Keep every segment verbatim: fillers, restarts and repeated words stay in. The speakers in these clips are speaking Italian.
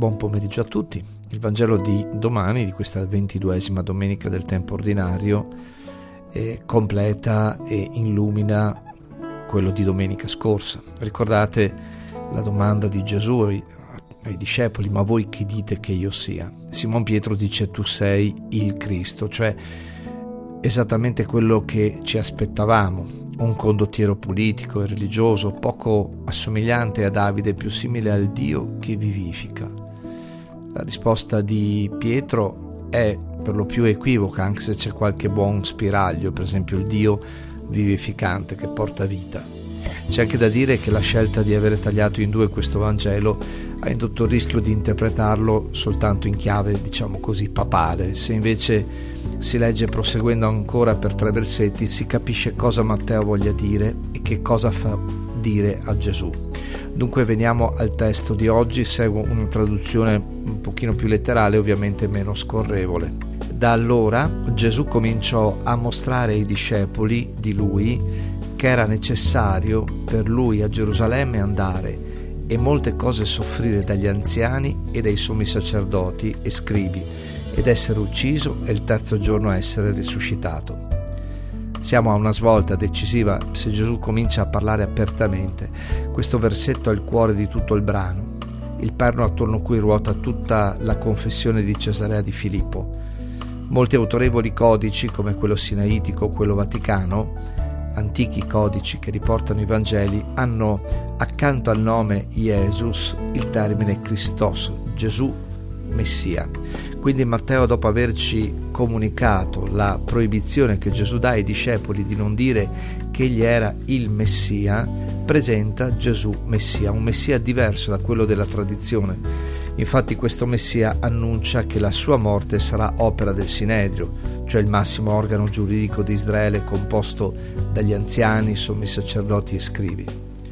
Buon pomeriggio a tutti. Il Vangelo di domani, di questa ventiduesima domenica del tempo ordinario, eh, completa e illumina quello di domenica scorsa. Ricordate la domanda di Gesù ai, ai discepoli: ma voi chi dite che io sia? Simon Pietro dice: tu sei il Cristo, cioè esattamente quello che ci aspettavamo, un condottiero politico e religioso, poco assomigliante a Davide, più simile al Dio che vivifica. La risposta di Pietro è per lo più equivoca, anche se c'è qualche buon spiraglio, per esempio il Dio vivificante che porta vita. C'è anche da dire che la scelta di avere tagliato in due questo Vangelo ha indotto il rischio di interpretarlo soltanto in chiave, diciamo così, papale. Se invece si legge proseguendo ancora per tre versetti, si capisce cosa Matteo voglia dire e che cosa fa dire a Gesù. Dunque veniamo al testo di oggi. Seguo una traduzione un pochino più letterale, ovviamente meno scorrevole. Da allora Gesù cominciò a mostrare ai discepoli di lui che era necessario per lui a Gerusalemme andare e molte cose soffrire dagli anziani e dai sommi sacerdoti e scribi, ed essere ucciso e il terzo giorno essere risuscitato. Siamo a una svolta decisiva se Gesù comincia a parlare apertamente. Questo versetto è il cuore di tutto il brano, il perno attorno a cui ruota tutta la confessione di Cesarea di Filippo. Molti autorevoli codici, come quello sinaitico o quello vaticano, antichi codici che riportano i Vangeli, hanno accanto al nome Jesus il termine Christos, Gesù Messia. Quindi Matteo, dopo averci comunicato la proibizione che Gesù dà ai discepoli di non dire che egli era il Messia, presenta Gesù Messia, un Messia diverso da quello della tradizione. Infatti questo Messia annuncia che la sua morte sarà opera del Sinedrio, cioè il massimo organo giuridico di Israele composto dagli anziani, sommi sacerdoti e scribi.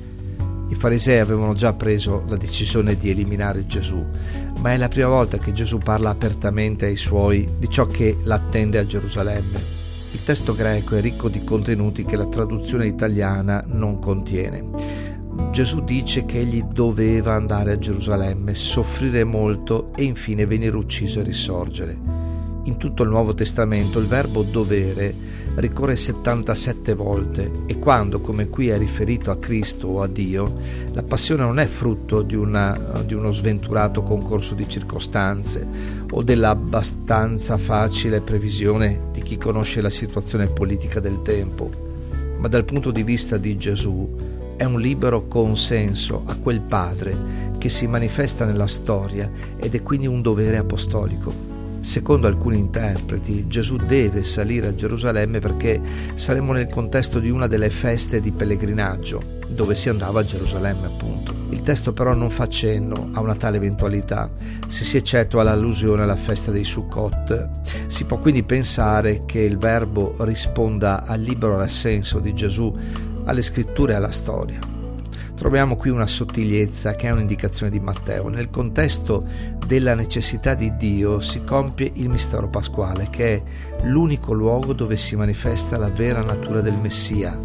I farisei avevano già preso la decisione di eliminare Gesù, ma è la prima volta che Gesù parla apertamente ai suoi di ciò che l'attende a Gerusalemme. Il testo greco è ricco di contenuti che la traduzione italiana non contiene. Gesù dice che egli doveva andare a Gerusalemme, soffrire molto e infine venire ucciso e risorgere. In tutto il Nuovo Testamento il verbo dovere ricorre settantasette volte e quando, come qui è riferito a Cristo o a Dio, la passione non è frutto di, una, di uno sventurato concorso di circostanze o dell'abbastanza facile previsione di chi conosce la situazione politica del tempo, ma dal punto di vista di Gesù è un libero consenso a quel Padre che si manifesta nella storia ed è quindi un dovere apostolico. Secondo alcuni interpreti, Gesù deve salire a Gerusalemme perché saremmo nel contesto di una delle feste di pellegrinaggio, dove si andava a Gerusalemme appunto. Il testo però non fa cenno a una tale eventualità, se si eccettua l'allusione alla festa dei Sukkot. Si può quindi pensare che il verbo risponda al libero rassenso di Gesù alle scritture e alla storia. Troviamo qui una sottigliezza che è un'indicazione di Matteo. Nel contesto della necessità di Dio si compie il mistero pasquale, che è l'unico luogo dove si manifesta la vera natura del Messia,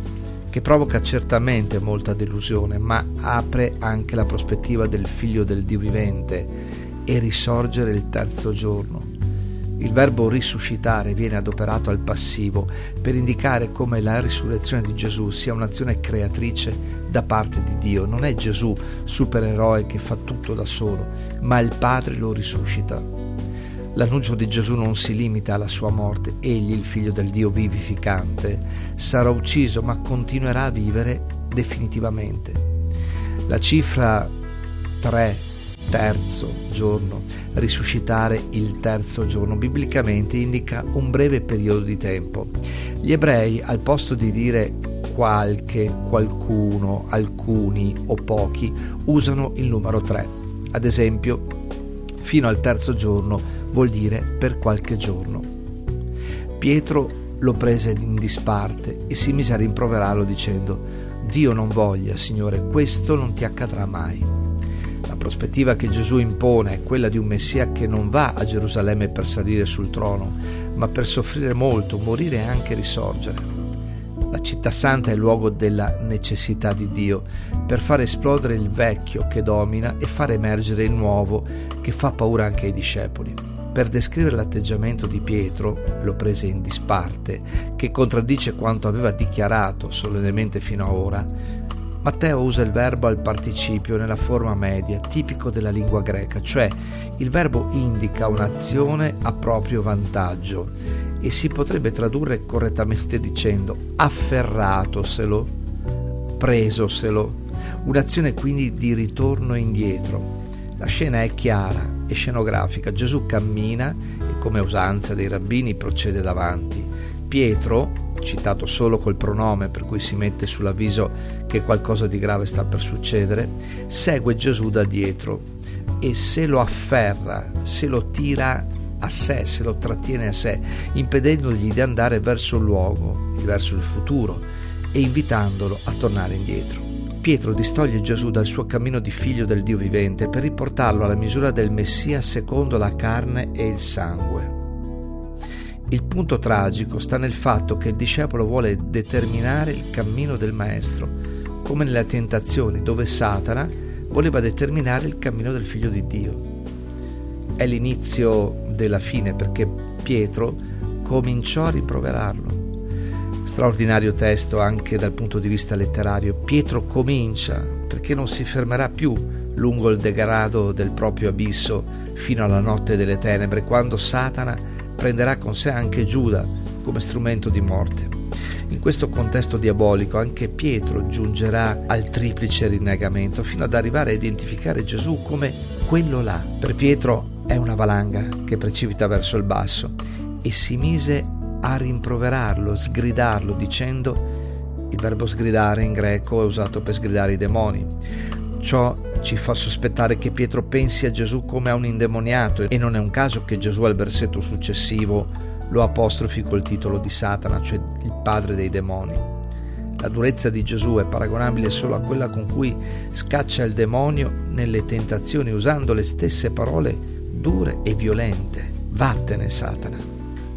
che provoca certamente molta delusione, ma apre anche la prospettiva del figlio del Dio vivente e risorgere il terzo giorno. Il verbo risuscitare viene adoperato al passivo per indicare come la risurrezione di Gesù sia un'azione creatrice da parte di Dio. Non è Gesù supereroe che fa tutto da solo, ma il Padre lo risuscita. L'annuncio di Gesù non si limita alla sua morte. Egli, il figlio del Dio vivificante, sarà ucciso ma continuerà a vivere definitivamente. La cifra tre, terzo giorno, risuscitare il terzo giorno, biblicamente indica un breve periodo di tempo. Gli ebrei, al posto di dire qualche, qualcuno, alcuni o pochi, usano il numero tre. Ad esempio, fino al terzo giorno vuol dire per qualche giorno. Pietro lo prese in disparte e si mise a rimproverarlo dicendo: Dio non voglia, Signore, questo non ti accadrà mai. La prospettiva che Gesù impone è quella di un Messia che non va a Gerusalemme per salire sul trono, ma per soffrire molto, morire e anche risorgere. La città santa è il luogo della necessità di Dio per far esplodere il vecchio che domina e far emergere il nuovo che fa paura anche ai discepoli. Per descrivere l'atteggiamento di Pietro, lo prese in disparte, che contraddice quanto aveva dichiarato solennemente fino ad ora, Matteo usa il verbo al participio nella forma media, tipico della lingua greca, cioè il verbo indica un'azione a proprio vantaggio e si potrebbe tradurre correttamente dicendo afferratoselo, presoselo, un'azione quindi di ritorno indietro. La scena è chiara e scenografica. Gesù cammina e, come usanza dei rabbini, procede davanti. Pietro, citato solo col pronome per cui si mette sull'avviso che qualcosa di grave sta per succedere, segue Gesù da dietro e se lo afferra, se lo tira a sé, se lo trattiene a sé, impedendogli di andare verso il luogo, verso il futuro, e invitandolo a tornare indietro. Pietro distoglie Gesù dal suo cammino di figlio del Dio vivente per riportarlo alla misura del Messia secondo la carne e il sangue. Il punto tragico sta nel fatto che il discepolo vuole determinare il cammino del Maestro, come nelle tentazioni dove Satana voleva determinare il cammino del Figlio di Dio. È l'inizio della fine perché Pietro cominciò a rimproverarlo. Straordinario testo anche dal punto di vista letterario. Pietro comincia perché non si fermerà più lungo il degrado del proprio abisso fino alla notte delle tenebre, quando Satana prenderà con sé anche Giuda come strumento di morte. In questo contesto diabolico anche Pietro giungerà al triplice rinnegamento fino ad arrivare a identificare Gesù come quello là. Per Pietro è una valanga che precipita verso il basso e si mise a rimproverarlo, sgridarlo, dicendo, il verbo sgridare in greco è usato per sgridare i demoni. Ciò ci fa sospettare che Pietro pensi a Gesù come a un indemoniato e non è un caso che Gesù al versetto successivo lo apostrofi col titolo di Satana, cioè il padre dei demoni. La durezza di Gesù è paragonabile solo a quella con cui scaccia il demonio nelle tentazioni, usando le stesse parole dure e violente. Vattene, Satana.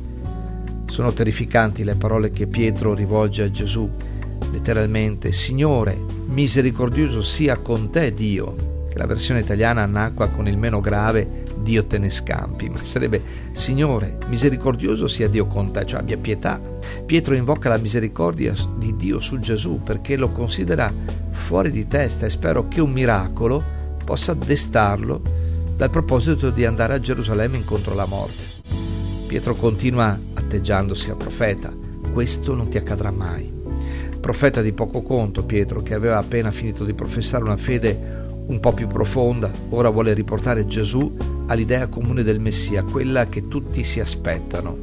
Sono terrificanti le parole che Pietro rivolge a Gesù, letteralmente: Signore, misericordioso sia con te Dio, che la versione italiana annacqua con il meno grave Dio te ne scampi, ma sarebbe Signore, misericordioso sia Dio con te, cioè abbia pietà. Pietro invoca la misericordia di Dio su Gesù perché lo considera fuori di testa e spero che un miracolo possa destarlo dal proposito di andare a Gerusalemme incontro alla morte. Pietro continua atteggiandosi a profeta: questo non ti accadrà mai. Profeta di poco conto Pietro, che aveva appena finito di professare una fede un po' più profonda, ora vuole riportare Gesù all'idea comune del Messia, quella che tutti si aspettano.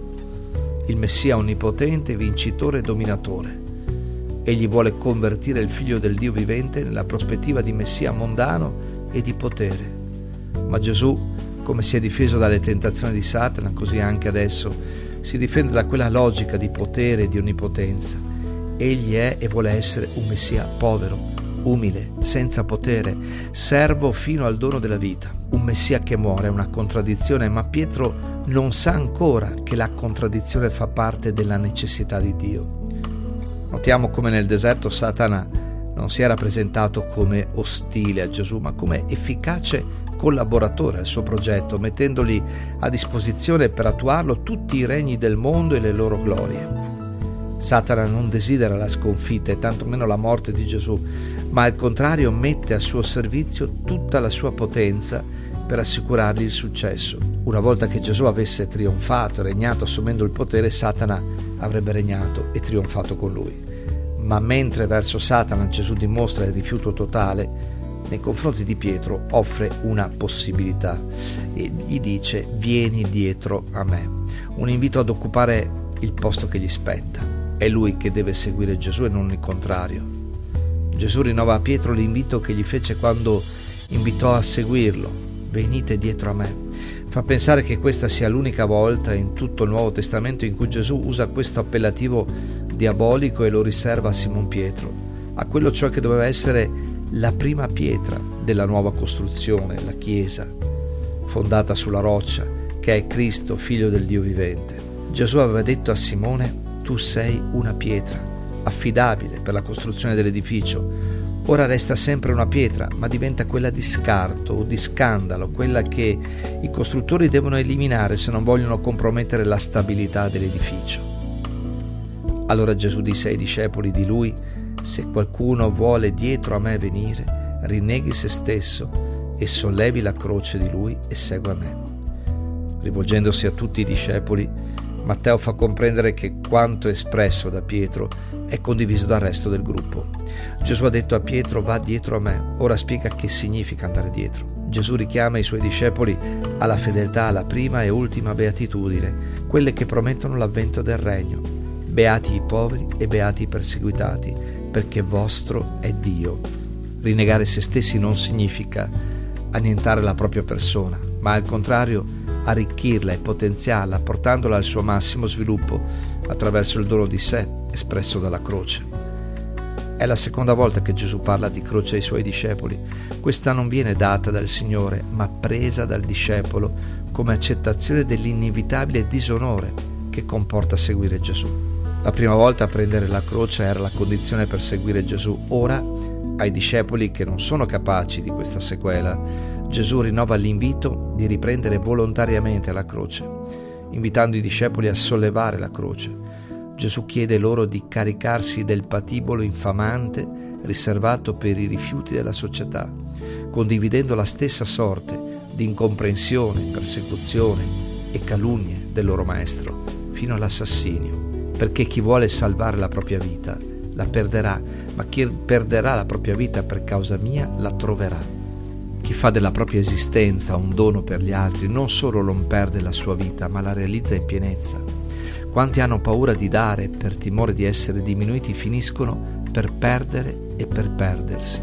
Il Messia onnipotente, vincitore e dominatore. Egli vuole convertire il figlio del Dio vivente nella prospettiva di Messia mondano e di potere. Ma Gesù, come si è difeso dalle tentazioni di Satana, così anche adesso si difende da quella logica di potere e di onnipotenza. Egli è e vuole essere un Messia povero, umile, senza potere, servo fino al dono della vita. Un Messia che muore è una contraddizione, ma Pietro non sa ancora che la contraddizione fa parte della necessità di Dio. Notiamo come nel deserto Satana non si era presentato come ostile a Gesù, ma come efficace collaboratore al suo progetto, mettendogli a disposizione per attuarlo tutti i regni del mondo e le loro glorie. Satana non desidera la sconfitta e tantomeno la morte di Gesù, ma al contrario mette a suo servizio tutta la sua potenza per assicurargli il successo. Una volta che Gesù avesse trionfato e regnato assumendo il potere, Satana avrebbe regnato e trionfato con lui. Ma mentre verso Satana Gesù dimostra il rifiuto totale, nei confronti di Pietro offre una possibilità e gli dice: vieni dietro a me. Un invito ad occupare il posto che gli spetta. È lui che deve seguire Gesù e non il contrario. Gesù rinnova a Pietro l'invito che gli fece quando invitò a seguirlo: venite dietro a me. Fa pensare che questa sia l'unica volta in tutto il Nuovo Testamento in cui Gesù usa questo appellativo diabolico e lo riserva a Simon Pietro, a quello cioè che doveva essere la prima pietra della nuova costruzione, la Chiesa, fondata sulla roccia, che è Cristo, figlio del Dio vivente. Gesù aveva detto a Simone: tu sei una pietra, affidabile per la costruzione dell'edificio. Ora resta sempre una pietra, ma diventa quella di scarto o di scandalo, quella che i costruttori devono eliminare se non vogliono compromettere la stabilità dell'edificio. Allora Gesù disse ai discepoli di lui: se qualcuno vuole dietro a me venire, rinneghi se stesso e sollevi la croce di lui e segua me. Rivolgendosi a tutti i discepoli, Matteo fa comprendere che quanto espresso da Pietro è condiviso dal resto del gruppo. Gesù ha detto a Pietro: va dietro a me. Ora spiega che significa andare dietro. Gesù richiama i suoi discepoli alla fedeltà alla prima e ultima beatitudine, quelle che promettono l'avvento del regno. Beati i poveri e beati i perseguitati, perché vostro è Dio. Rinnegare se stessi non significa annientare la propria persona, ma al contrario arricchirla e potenziarla, portandola al suo massimo sviluppo attraverso il dono di sé espresso dalla croce. È la seconda volta che Gesù parla di croce ai suoi discepoli. Questa non viene data dal Signore, ma presa dal discepolo come accettazione dell'inevitabile disonore che comporta seguire Gesù. La prima volta a prendere la croce era la condizione per seguire Gesù. Ora, ai discepoli che non sono capaci di questa sequela, Gesù rinnova l'invito di riprendere volontariamente la croce, invitando i discepoli a sollevare la croce. Gesù chiede loro di caricarsi del patibolo infamante riservato per i rifiuti della società, condividendo la stessa sorte di incomprensione, persecuzione e calunnie del loro maestro, fino all'assassinio, perché chi vuole salvare la propria vita la perderà, ma chi perderà la propria vita per causa mia la troverà. Chi fa della propria esistenza un dono per gli altri non solo non perde la sua vita, ma la realizza in pienezza. Quanti hanno paura di dare per timore di essere diminuiti finiscono per perdere e per perdersi.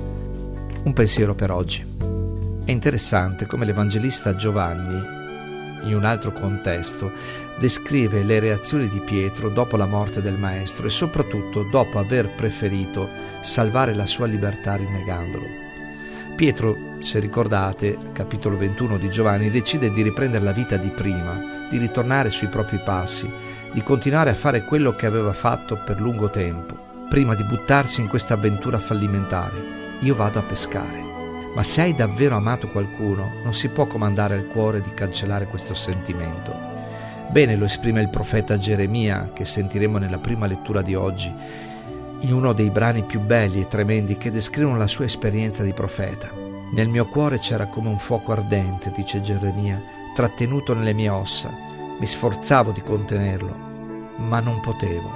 Un pensiero per oggi. È interessante come l'Evangelista Giovanni, in un altro contesto, descrive le reazioni di Pietro dopo la morte del Maestro e soprattutto dopo aver preferito salvare la sua libertà rinnegandolo. Pietro, se ricordate, capitolo ventuno di Giovanni, decide di riprendere la vita di prima, di ritornare sui propri passi, di continuare a fare quello che aveva fatto per lungo tempo, prima di buttarsi in questa avventura fallimentare. Io vado a pescare. Ma se hai davvero amato qualcuno, non si può comandare al cuore di cancellare questo sentimento. Bene lo esprime il profeta Geremia, che sentiremo nella prima lettura di oggi, in uno dei brani più belli e tremendi che descrivono la sua esperienza di profeta. Nel mio cuore c'era come un fuoco ardente, dice Geremia, trattenuto nelle mie ossa. Mi sforzavo di contenerlo, ma non potevo.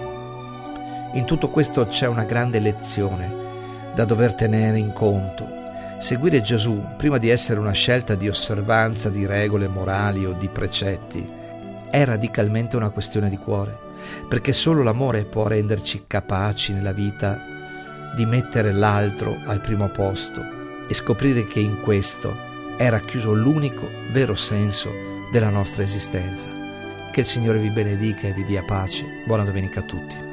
In tutto questo c'è una grande lezione da dover tenere in conto. Seguire Gesù, prima di essere una scelta di osservanza di regole morali o di precetti, è radicalmente una questione di cuore, perché solo l'amore può renderci capaci nella vita di mettere l'altro al primo posto e scoprire che in questo è racchiuso l'unico vero senso della nostra esistenza. Che il Signore vi benedica e vi dia pace. Buona domenica a tutti.